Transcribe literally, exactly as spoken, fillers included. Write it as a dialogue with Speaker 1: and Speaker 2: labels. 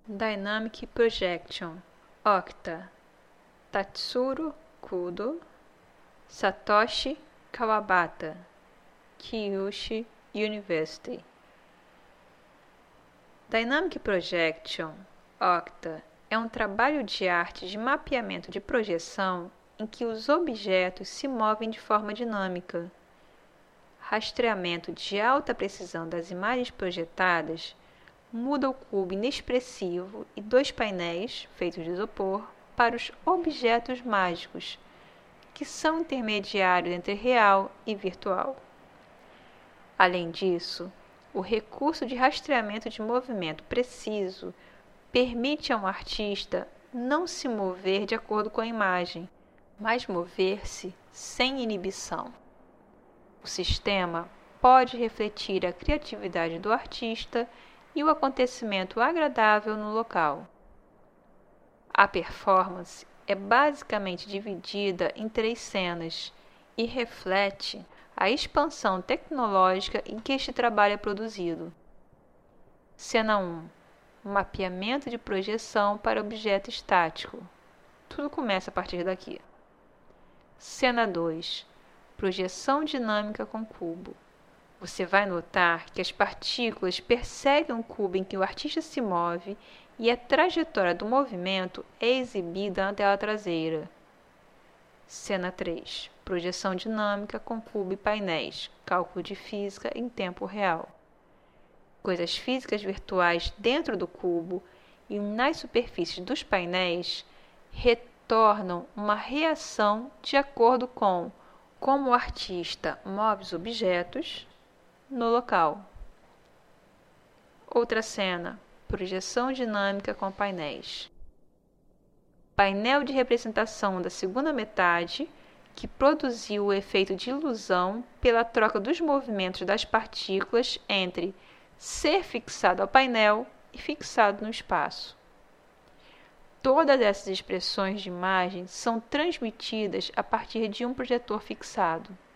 Speaker 1: Dynamic Projection, Octa, Tatsuro Kudo, Satoshi Kawabata, Kyushu University. Dynamic Projection, Octa, é um trabalho de arte de mapeamento de projeção em que os objetos se movem de forma dinâmica. Rastreamento de alta precisão das imagens projetadas muda o cubo inexpressivo e dois painéis, feitos de isopor, para os objetos mágicos, que são intermediários entre real e virtual. Além disso, o recurso de rastreamento de movimento preciso permite a um artista não se mover de acordo com a imagem, mas mover-se sem inibição. O sistema pode refletir a criatividade do artista e o acontecimento agradável no local. A performance é basicamente dividida em três cenas e reflete a expansão tecnológica em que este trabalho é produzido. Cena um. Mapeamento de projeção para objeto estático. Tudo começa a partir daqui. Cena dois. Projeção dinâmica com cubo. Você vai notar que as partículas perseguem o cubo em que o artista se move e a trajetória do movimento é exibida na tela traseira. Cena três. Projeção dinâmica com cubo e painéis. Cálculo de física em tempo real. Coisas físicas virtuais dentro do cubo e nas superfícies dos painéis retornam uma reação de acordo com como o artista move os objetos no local. Outra cena, projeção dinâmica com painéis. Painel de representação da segunda metade, que produziu o efeito de ilusão pela troca dos movimentos das partículas entre ser fixado ao painel e fixado no espaço. Todas essas expressões de imagem são transmitidas a partir de um projetor fixado.